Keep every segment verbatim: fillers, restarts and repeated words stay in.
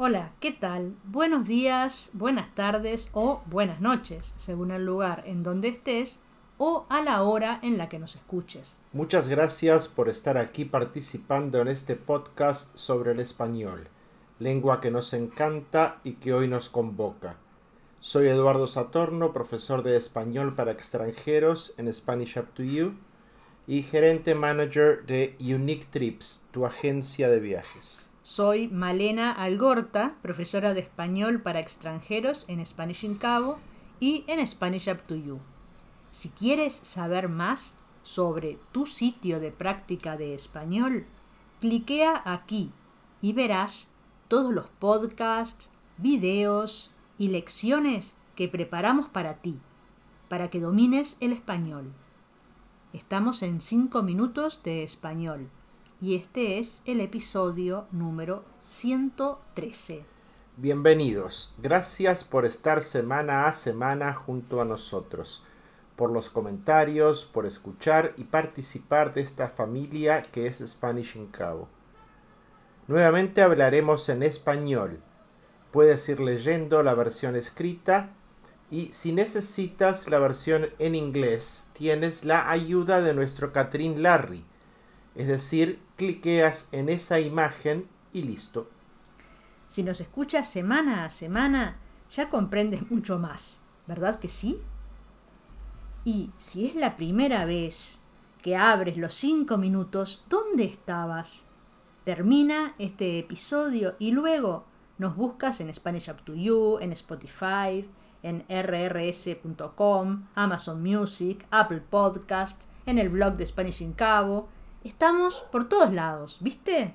Hola, ¿qué tal? Buenos días, buenas tardes o buenas noches, según el lugar en donde estés o a la hora en la que nos escuches. Muchas gracias por estar aquí participando en este podcast sobre el español, lengua que nos encanta y que hoy nos convoca. Soy Eduardo Satorno, profesor de español para extranjeros en Spanish Up to You y gerente manager de Unique Trips, tu agencia de viajes. Soy Malena Algorta, profesora de español para extranjeros en Spanish in Cabo y en Spanish Up to You. Si quieres saber más sobre tu sitio de práctica de español, cliquea aquí y verás todos los podcasts, videos y lecciones que preparamos para ti, para que domines el español. Estamos en cinco minutos de español y este es el episodio número ciento trece. Bienvenidos, gracias por estar semana a semana junto a nosotros, por los comentarios, por escuchar y participar de esta familia que es Spanish in Cabo. Nuevamente hablaremos en español. Puedes ir leyendo la versión escrita y si necesitas la versión en inglés, tienes la ayuda de nuestro Catherine Larry. Es decir, cliqueas en esa imagen y listo. Si nos escuchas semana a semana, ya comprendes mucho más, ¿verdad que sí? Y si es la primera vez que abres los cinco minutos, ¿dónde estabas? Termina este episodio y luego nos buscas en Spanish Up to You, en Spotify, en erre erre ese punto com, Amazon Music, Apple Podcast, en el blog de Spanish in Cabo. Estamos por todos lados, ¿viste?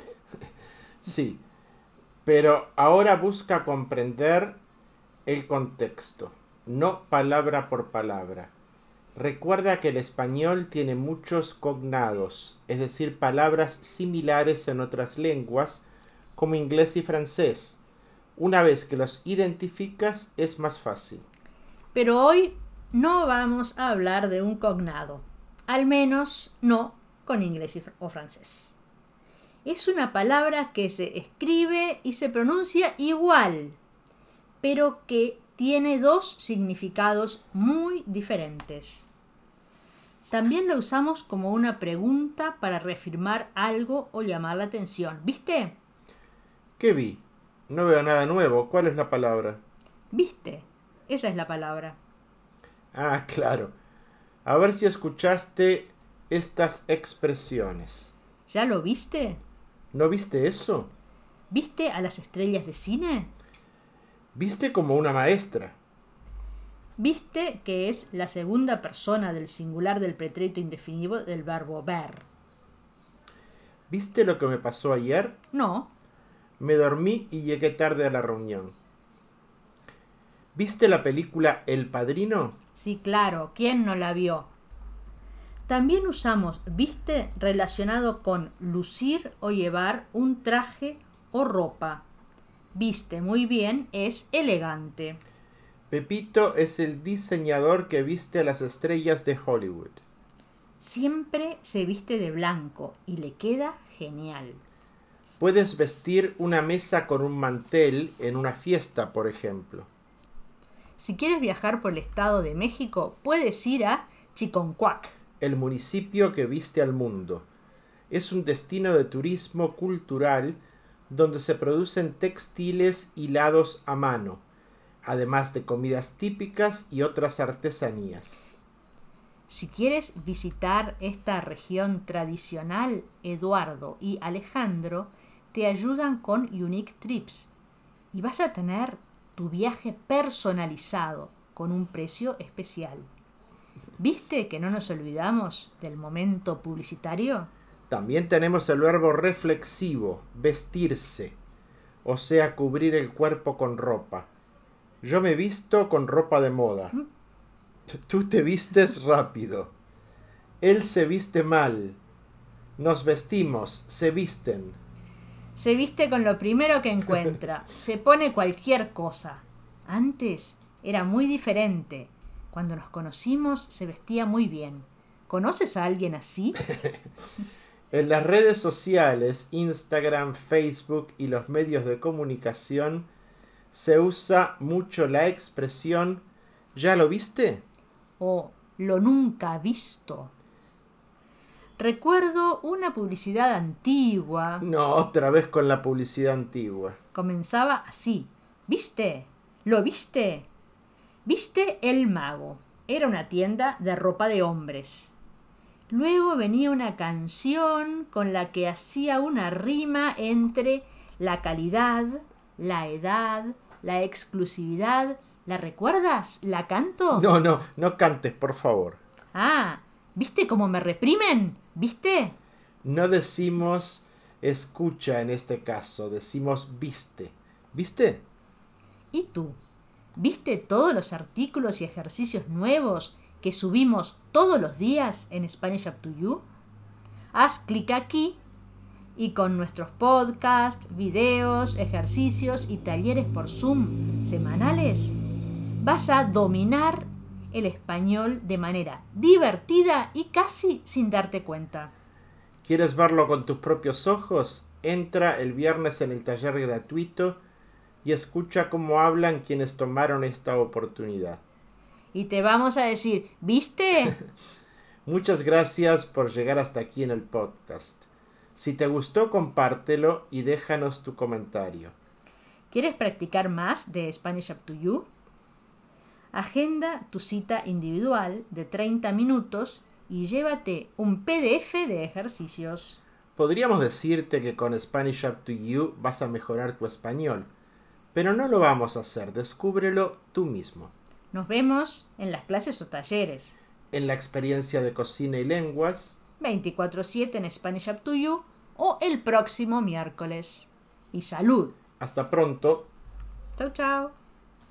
Sí, pero ahora busca comprender el contexto, no palabra por palabra. Recuerda que el español tiene muchos cognados, es decir, palabras similares en otras lenguas, como inglés y francés. Una vez que los identificas, es más fácil. Pero hoy no vamos a hablar de un cognado, al menos no con inglés o francés. Es una palabra que se escribe y se pronuncia igual, pero que tiene dos significados muy diferentes. También la usamos como una pregunta para reafirmar algo o llamar la atención. ¿Viste? ¿Qué vi? No veo nada nuevo. ¿Cuál es la palabra? ¿Viste? Esa es la palabra. Ah, claro. A ver si escuchaste estas expresiones. ¿Ya lo viste? ¿No viste eso? ¿Viste a las estrellas de cine? ¿Viste como una maestra? ¿Viste que es la segunda persona del singular del pretérito indefinido del verbo ver? ¿Viste lo que me pasó ayer? No. Me dormí y llegué tarde a la reunión. ¿Viste la película El Padrino? Sí, claro. ¿Quién no la vio? También usamos viste relacionado con lucir o llevar un traje o ropa. Viste muy bien es elegante. Pepito es el diseñador que viste a las estrellas de Hollywood. Siempre se viste de blanco y le queda genial. Puedes vestir una mesa con un mantel en una fiesta, por ejemplo. Si quieres viajar por el Estado de México, puedes ir a Chiconcuac, el municipio que viste al mundo. Es un destino de turismo cultural donde se producen textiles hilados a mano, además de comidas típicas y otras artesanías. Si quieres visitar esta región tradicional, Eduardo y Alejandro te ayudan con Unique Trips y vas a tener tu viaje personalizado con un precio especial. ¿Viste que no nos olvidamos del momento publicitario? También tenemos el verbo reflexivo, vestirse, o sea, cubrir el cuerpo con ropa. Yo me visto con ropa de moda. ¿Mm? Tú te vistes rápido. Él se viste mal. Nos vestimos, se visten. Se viste con lo primero que encuentra. Se pone cualquier cosa. Antes era muy diferente. Cuando nos conocimos se vestía muy bien. ¿Conoces a alguien así? En las redes sociales, Instagram, Facebook y los medios de comunicación, se usa mucho la expresión ¿ya lo viste? O lo nunca visto. Recuerdo una publicidad antigua. No, otra vez con la publicidad antigua. Comenzaba así. ¿Viste? ¿Lo viste? ¿Viste el mago? Era una tienda de ropa de hombres. Luego venía una canción con la que hacía una rima entre la calidad, la edad, la exclusividad. ¿La recuerdas? ¿La canto? No, no, no cantes, por favor. Ah, ¿viste cómo me reprimen? ¿Viste? No decimos escucha en este caso, decimos viste. ¿Viste? ¿Y tú? ¿Viste todos los artículos y ejercicios nuevos que subimos todos los días en Spanish Up to You? Haz clic aquí y con nuestros podcasts, videos, ejercicios y talleres por Zoom semanales vas a dominar el español de manera divertida y casi sin darte cuenta. ¿Quieres verlo con tus propios ojos? Entra el viernes en el taller gratuito y escucha cómo hablan quienes tomaron esta oportunidad. Y te vamos a decir, ¿viste? Muchas gracias por llegar hasta aquí en el podcast. Si te gustó, compártelo y déjanos tu comentario. ¿Quieres practicar más de Spanish Up to You? Agenda tu cita individual de treinta minutos y llévate un P D F de ejercicios. Podríamos decirte que con Spanish Up to You vas a mejorar tu español, pero no lo vamos a hacer, descúbrelo tú mismo. Nos vemos en las clases o talleres. En la experiencia de cocina y lenguas. veinticuatro siete en Spanish Up to You o el próximo miércoles. Y salud. Hasta pronto. Chau, chau.